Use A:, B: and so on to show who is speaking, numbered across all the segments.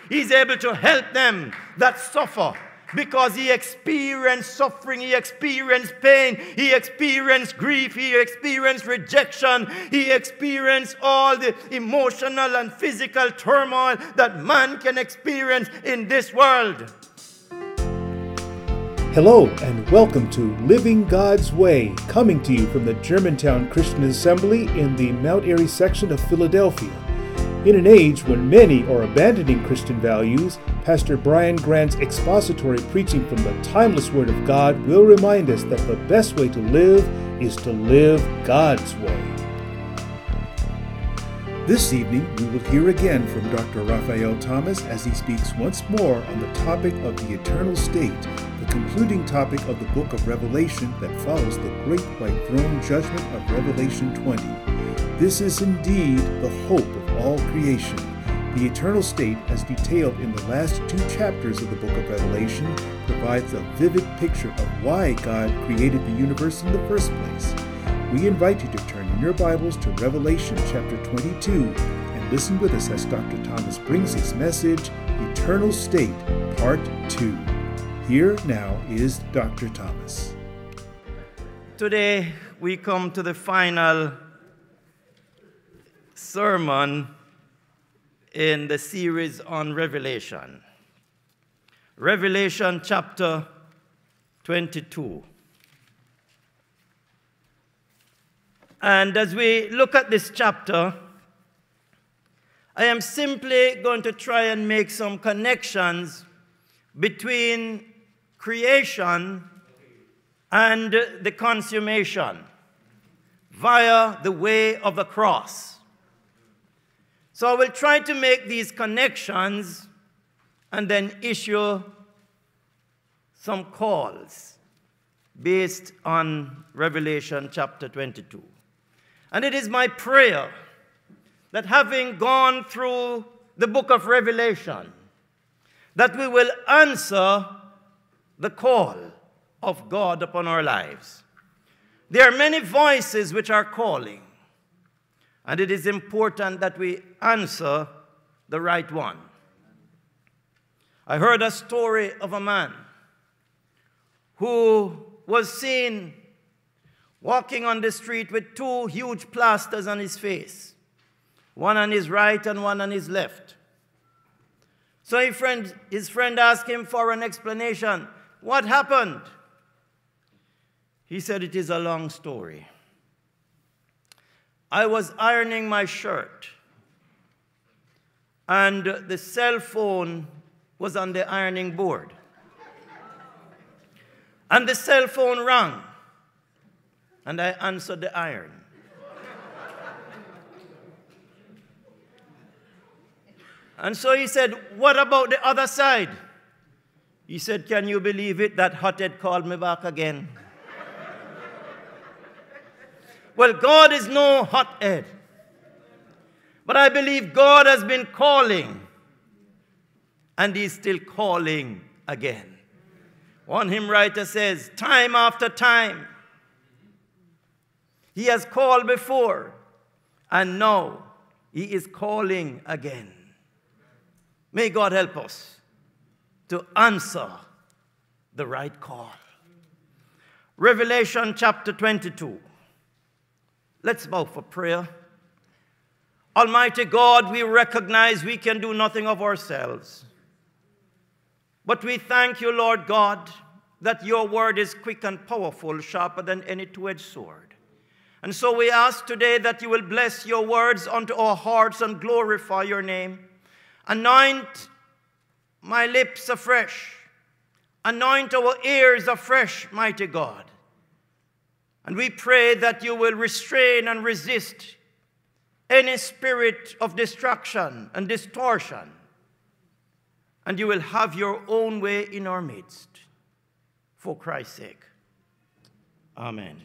A: He's able to help them that suffer. Because he experienced suffering, he experienced pain, he experienced grief, he experienced rejection, he experienced all the emotional and physical turmoil that man can experience in this world.
B: Hello and welcome to Living God's Way, coming to you from the Germantown Christian Assembly in the Mount Airy section of Philadelphia. In an age when many are abandoning Christian values, Pastor Brian Grant's expository preaching from the timeless Word of God will remind us that the best way to live is to live God's way. This evening, we will hear again from Dr. Raphael Thomas as he speaks once more on the topic of the eternal state, the concluding topic of the book of Revelation that follows the great white throne judgment of Revelation 20. This is indeed the hope of all creation. The eternal state, as detailed in the last 2 chapters of the book of Revelation, provides a vivid picture of why God created the universe in the first place. We invite you to turn in your Bibles to Revelation chapter 22 and listen with us as Dr. Thomas brings his message, Eternal State, Part 2. Here now is Dr. Thomas.
A: Today we come to the final sermon in the series on Revelation. Revelation chapter 22. And as we look at this chapter, I am simply going to try and make some connections between creation and the consummation via the way of the cross. So I will try to make these connections and then issue some calls based on Revelation chapter 22. And it is my prayer that having gone through the book of Revelation, that we will answer the call of God upon our lives. There are many voices which are calling, and it is important that we answer the right one. I heard a story of a man who was seen walking on the street with 2 huge plasters on his face, one on his right and one on his left. So his friend asked him for an explanation. What happened? He said, it is a long story. I was ironing my shirt, and the cell phone was on the ironing board. And the cell phone rang, and I answered the iron. And so he said, what about the other side? He said, can you believe it? That hothead called me back again. Well, God is no hothead. But I believe God has been calling, and he's still calling again. One hymn writer says, time after time, he has called before, and now he is calling again. May God help us to answer the right call. Revelation chapter 22. Let's bow for prayer. Almighty God, we recognize we can do nothing of ourselves. But we thank you, Lord God, that your word is quick and powerful, sharper than any two-edged sword. And so we ask today that you will bless your words unto our hearts and glorify your name. Anoint my lips afresh. Anoint our ears afresh, mighty God. And we pray that you will restrain and resist any spirit of distraction and distortion. And you will have your own way in our midst. For Christ's sake. Amen.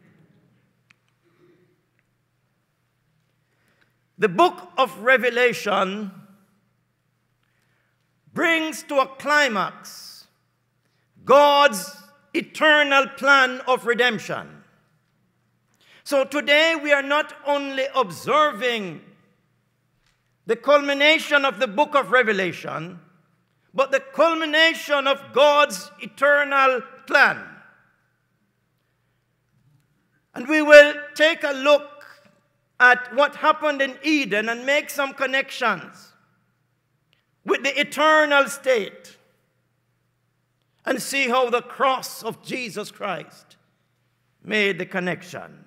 A: The book of Revelation brings to a climax God's eternal plan of redemption. So today we are not only observing the culmination of the book of Revelation, but the culmination of God's eternal plan. And we will take a look at what happened in Eden and make some connections with the eternal state and see how the cross of Jesus Christ made the connection.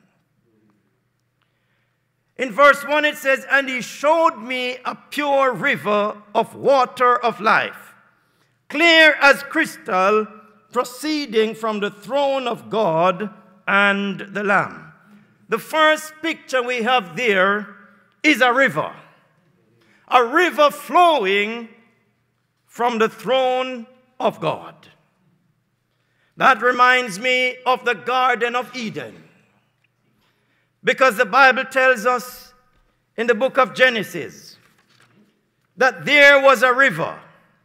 A: In verse 1 it says, "And he showed me a pure river of water of life, clear as crystal, proceeding from the throne of God and the Lamb." The first picture we have there is a river flowing from the throne of God. That reminds me of the Garden of Eden, because the Bible tells us in the book of Genesis that there was a river.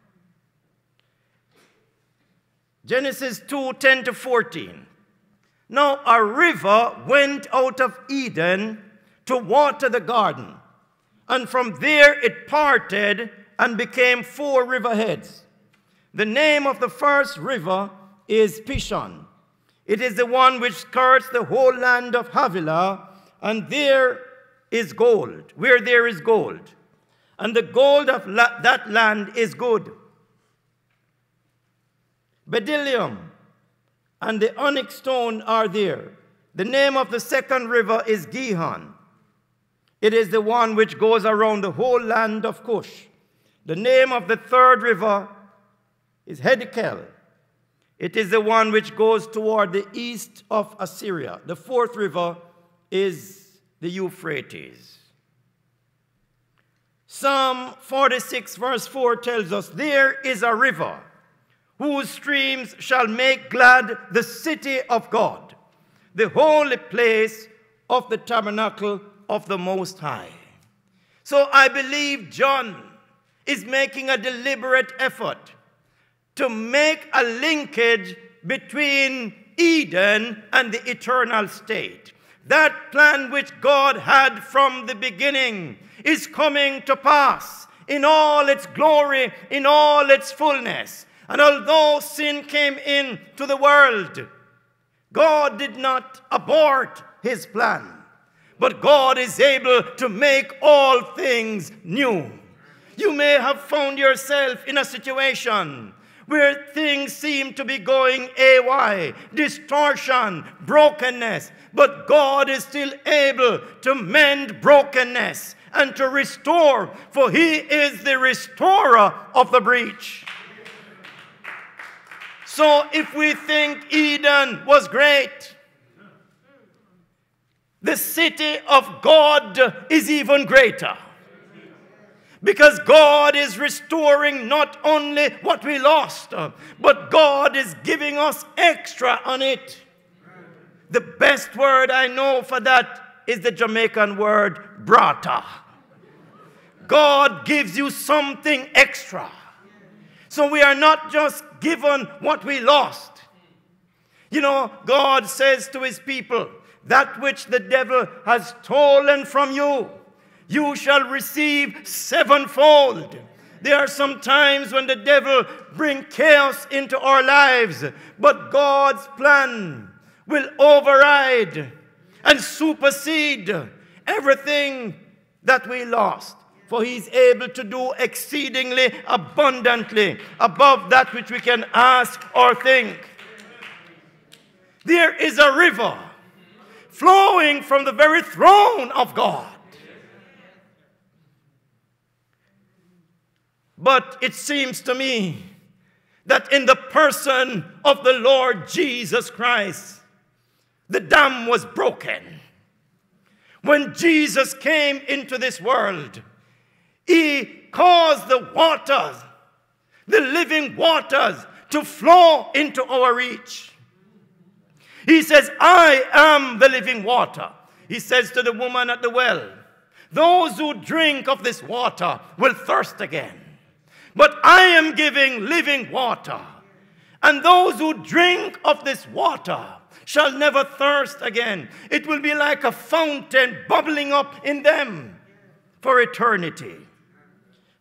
A: Genesis 2:10-14. "Now a river went out of Eden to water the garden, and from there it parted and became 4 riverheads. The name of the first river is Pishon. It is the one which skirts the whole land of Havilah, and there is gold, where there is gold. And the gold of that land is good. Bdellium and the onyx stone are there. The name of the second river is Gihon. It is the one which goes around the whole land of Cush. The name of the third river is Hiddekel. It is the one which goes toward the east of Assyria. The fourth river is the Euphrates." Psalm 46 verse 4 tells us, "There is a river whose streams shall make glad the city of God, the holy place of the tabernacle of the Most High." So I believe John is making a deliberate effort to make a linkage between Eden and the eternal state. That plan which God had from the beginning is coming to pass in all its glory, in all its fullness. And although sin came into the world, God did not abort his plan, but God is able to make all things new. You may have found yourself in a situation where things seem to be going awry, distortion, brokenness, but God is still able to mend brokenness and to restore, for he is the restorer of the breach. So if we think Eden was great, the city of God is even greater. Because God is restoring not only what we lost, but God is giving us extra on it. The best word I know for that is the Jamaican word brata. God gives you something extra. So we are not just given what we lost. You know, God says to his people, that which the devil has stolen from you, you shall receive sevenfold. There are some times when the devil brings chaos into our lives, but God's plan will override and supersede everything that we lost. For he's able to do exceedingly abundantly above that which we can ask or think. There is a river flowing from the very throne of God. But it seems to me that in the person of the Lord Jesus Christ, the dam was broken. When Jesus came into this world, he caused the waters, the living waters, to flow into our reach. He says, I am the living water. He says to the woman at the well, those who drink of this water will thirst again. But I am giving living water, and those who drink of this water shall never thirst again. It will be like a fountain bubbling up in them for eternity.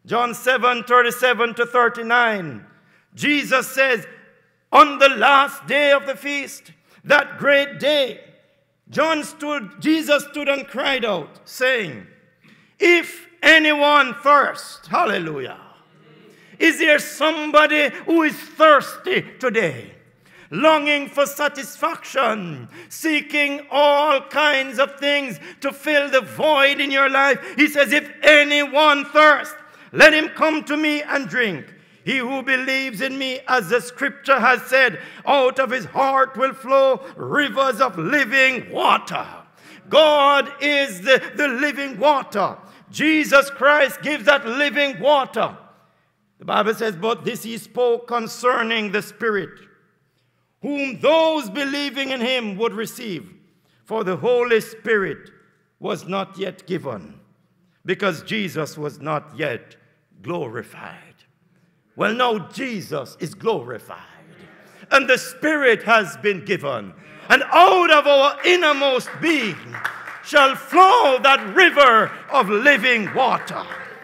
A: John 7:37 to 39. Jesus says, on the last day of the feast, that great day, Jesus stood and cried out, saying, if anyone thirst, hallelujah. Is there somebody who is thirsty today? Longing for satisfaction, seeking all kinds of things to fill the void in your life. He says, if anyone thirst, let him come to me and drink. He who believes in me, as the scripture has said, out of his heart will flow rivers of living water. God is the living water. Jesus Christ gives that living water. The Bible says, but this he spoke concerning the Spirit, whom those believing in him would receive. For the Holy Spirit was not yet given, because Jesus was not yet glorified. Well, now Jesus is glorified, and the Spirit has been given, and out of our innermost being shall flow that river of living water.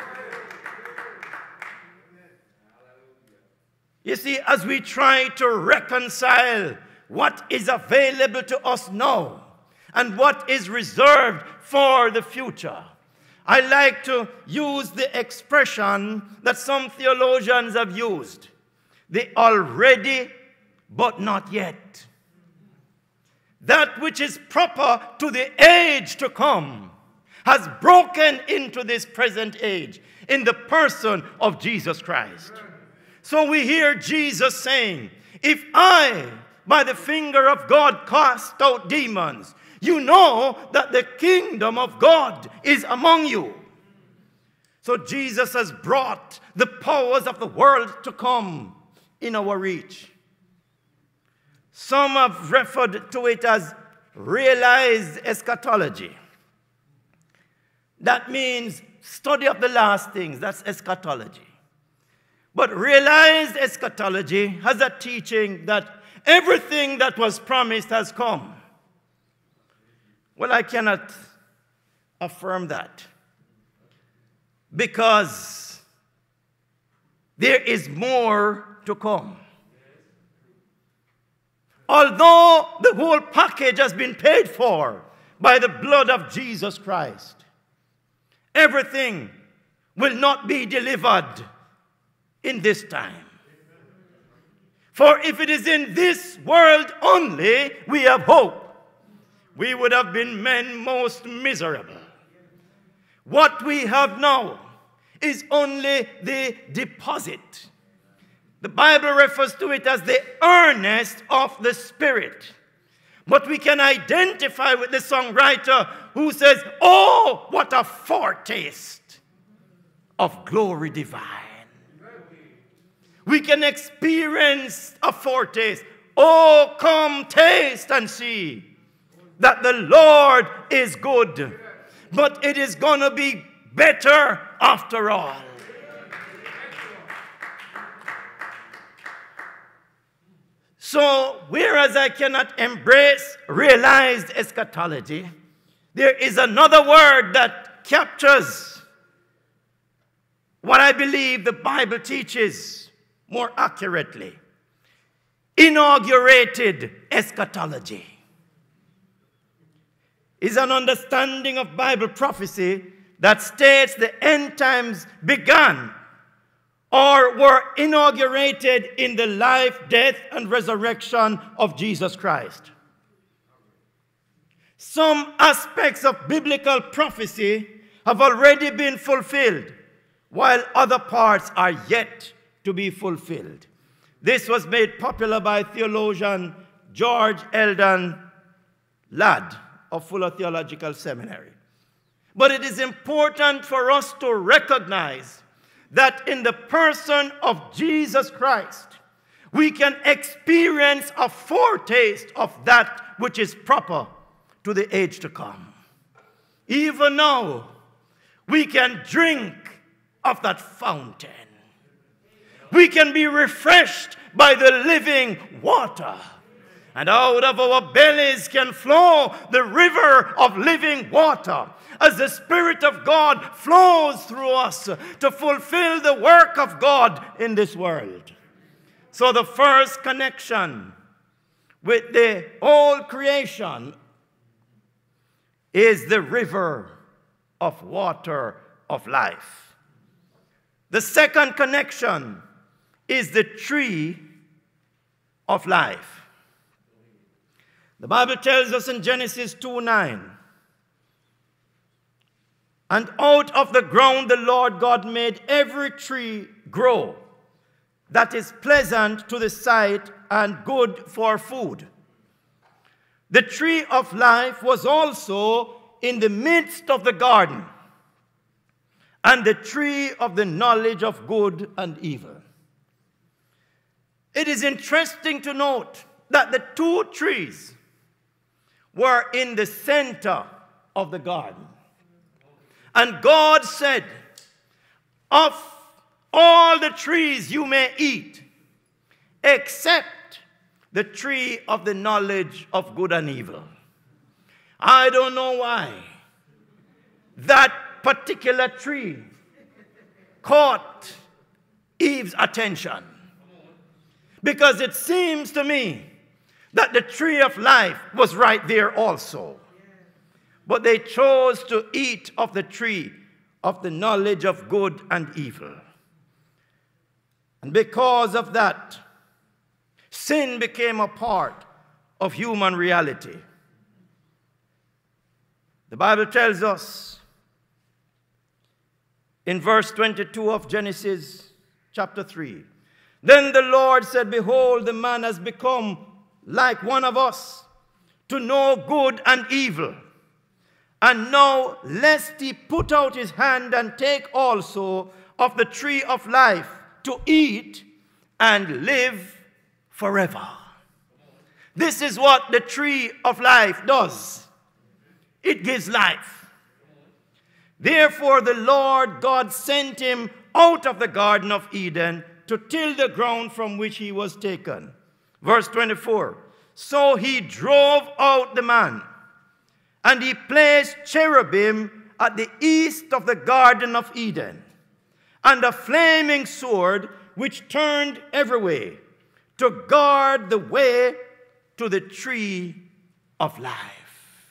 A: You see, as we try to reconcile what is available to us now and what is reserved for the future, I like to use the expression that some theologians have used, the already but not yet. That which is proper to the age to come has broken into this present age in the person of Jesus Christ. So we hear Jesus saying, if I, by the finger of God, cast out demons, you know that the kingdom of God is among you. So Jesus has brought the powers of the world to come in our reach. Some have referred to it as realized eschatology. That means study of the last things. That's eschatology. But realized eschatology has a teaching that everything that was promised has come. Well, I cannot affirm that, because there is more to come. Although the whole package has been paid for by the blood of Jesus Christ, everything will not be delivered in this time. For if it is in this world only we have hope, we would have been men most miserable. What we have now is only the deposit. The Bible refers to it as the earnest of the Spirit. But we can identify with the songwriter who says, oh, what a foretaste of glory divine. We can experience a foretaste. Oh, come taste and see that the Lord is good. But it is going to be better after all. So, whereas I cannot embrace realized eschatology, there is another word that captures what I believe the Bible teaches more accurately. Inaugurated eschatology is an understanding of Bible prophecy that states the end times began or were inaugurated in the life, death, and resurrection of Jesus Christ. Some aspects of biblical prophecy have already been fulfilled, while other parts are yet to be fulfilled. This was made popular by theologian George Eldon Ladd of Fuller Theological Seminary. But it is important for us to recognize that in the person of Jesus Christ, we can experience a foretaste of that which is proper to the age to come. Even now, we can drink of that fountain. We can be refreshed by the living water. And out of our bellies can flow the river of living water, as the Spirit of God flows through us to fulfill the work of God in this world. So the first connection with the whole creation is the river of water of life. The second connection is the tree of life. The Bible tells us in Genesis 2:9, and out of the ground the Lord God made every tree grow that is pleasant to the sight and good for food. The tree of life was also in the midst of the garden, and the tree of the knowledge of good and evil. It is interesting to note that the two trees were in the center of the garden. And God said, of all the trees you may eat, except the tree of the knowledge of good and evil. I don't know why that particular tree caught Eve's attention. Because it seems to me that the tree of life was right there also. But they chose to eat of the tree of the knowledge of good and evil. And because of that, sin became a part of human reality. The Bible tells us in verse 22 of Genesis chapter 3, then the Lord said, behold, the man has become like one of us, to know good and evil. And now, lest he put out his hand and take also of the tree of life to eat and live forever. This is what the tree of life does. It gives life. Therefore, the Lord God sent him out of the Garden of Eden to till the ground from which he was taken. Verse 24, so he drove out the man, and he placed cherubim at the east of the Garden of Eden, and a flaming sword which turned every way, to guard the way to the tree of life.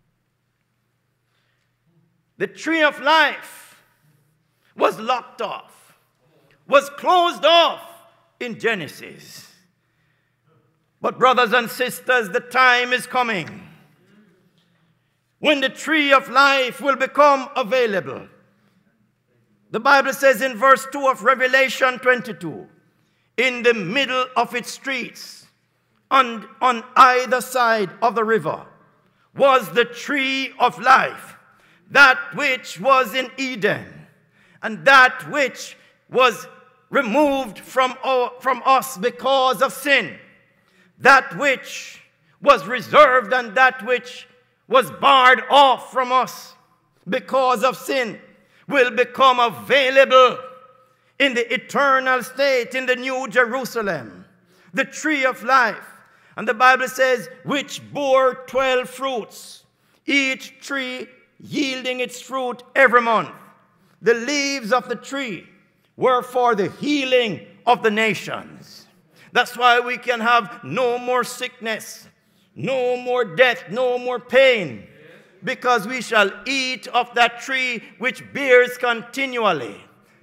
A: The tree of life was locked off, was closed off in Genesis. But brothers and sisters, the time is coming when the tree of life will become available. The Bible says in verse 2 of Revelation 22, in the middle of its streets, on either side of the river, was the tree of life, that which was in Eden, and that which was removed from us because of sin. That which was reserved and that which was barred off from us because of sin will become available in the eternal state, in the New Jerusalem, the tree of life. And the Bible says, which bore 12 fruits, each tree yielding its fruit every month. The leaves of the tree were for the healing of the nations. That's why we can have no more sickness, no more death, no more pain, because we shall eat of that tree which bears continually.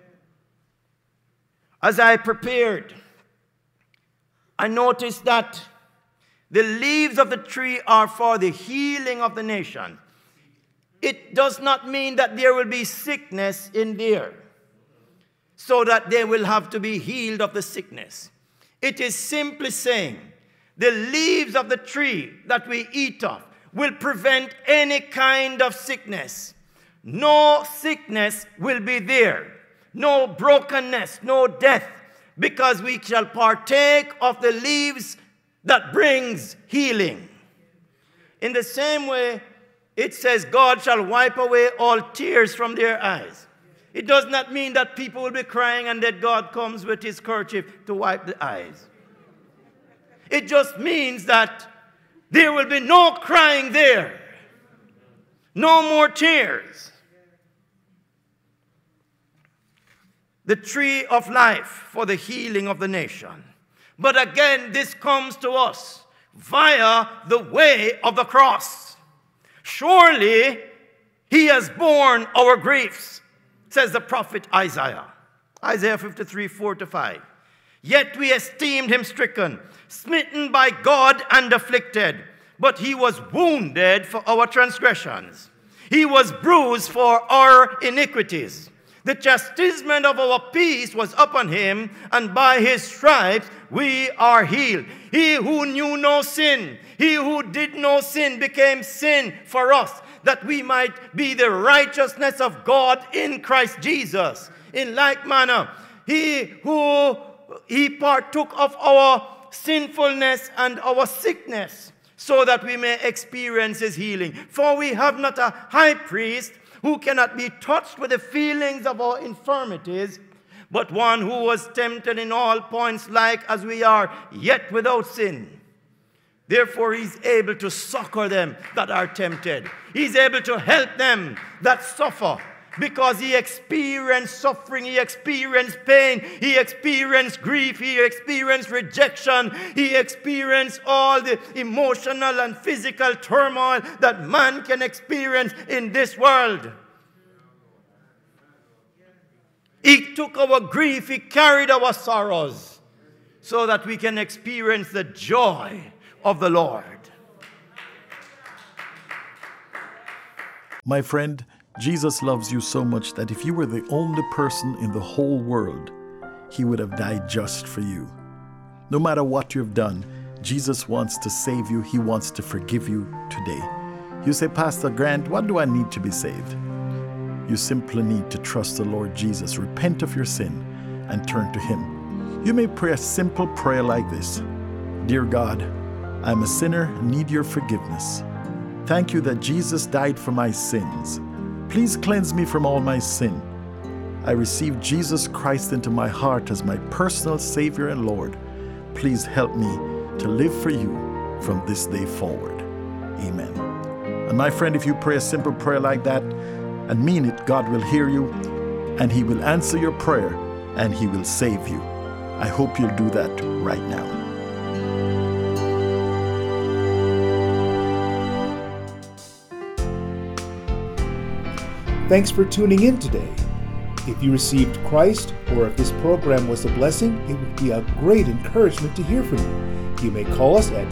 A: As I prepared, I noticed that the leaves of the tree are for the healing of the nation. It does not mean that there will be sickness in there, so that they will have to be healed of the sickness. It is simply saying the leaves of the tree that we eat of will prevent any kind of sickness. No sickness will be there. No brokenness, no death, because we shall partake of the leaves that brings healing. In the same way, it says God shall wipe away all tears from their eyes. It does not mean that people will be crying and that God comes with his kerchief to wipe the eyes. It just means that there will be no crying there. No more tears. The tree of life for the healing of the nation. But again, this comes to us via the way of the cross. Surely he has borne our griefs, says the prophet Isaiah. Isaiah 53, 4-5. Yet we esteemed him stricken, smitten by God and afflicted. But he was wounded for our transgressions. He was bruised for our iniquities. The chastisement of our peace was upon him, and by his stripes we are healed. He who knew no sin, he who did no sin became sin for us, that we might be the righteousness of God in Christ Jesus. In like manner, he partook of our sinfulness and our sickness, so that we may experience his healing. For we have not a high priest who cannot be touched with the feelings of our infirmities, but one who was tempted in all points like as we are, yet without sin. Therefore he's able to succor them that are tempted. He's able to help them that suffer, because he experienced suffering, he experienced pain, he experienced grief, he experienced rejection, he experienced all the emotional and physical turmoil that man can experience in this world. He took our grief, he carried our sorrows, so that we can experience the joy of the Lord.
C: My friend, Jesus loves you so much that if you were the only person in the whole world, he would have died just for you. No matter what you've done, Jesus wants to save you. He wants to forgive you today. You say, Pastor Grant, what do I need to be saved? You simply need to trust the Lord Jesus, repent of your sin, and turn to him. You may pray a simple prayer like this. Dear God, I'm a sinner, need your forgiveness. Thank you that Jesus died for my sins. Please cleanse me from all my sin. I receive Jesus Christ into my heart as my personal Savior and Lord. Please help me to live for you from this day forward. Amen. And my friend, if you pray a simple prayer like that and mean it, God will hear you and he will answer your prayer and he will save you. I hope you'll do that right now.
B: Thanks for tuning in today. If you received Christ, or if this program was a blessing, it would be a great encouragement to hear from you. You may call us at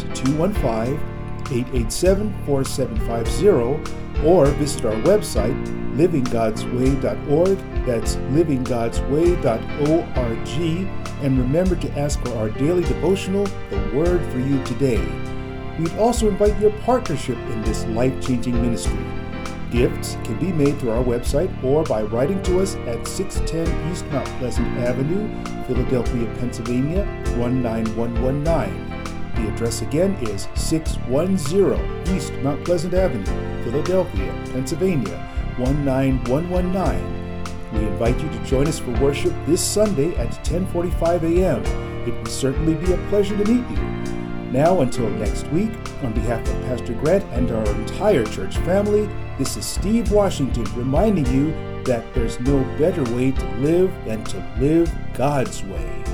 B: 215-887-4750 or visit our website, livinggodsway.org. That's livinggodsway.org. And remember to ask for our daily devotional, The Word for You Today. We'd also invite your partnership in this life-changing ministry. Gifts can be made through our website or by writing to us at 610 East Mount Pleasant Avenue, Philadelphia, Pennsylvania, 19119. The address again is 610 East Mount Pleasant Avenue, Philadelphia, Pennsylvania, 19119. We invite you to join us for worship this Sunday at 10:45 a.m. It will certainly be a pleasure to meet you. Now, until next week, on behalf of Pastor Grant and our entire church family, this is Steve Washington reminding you that there's no better way to live than to live God's way.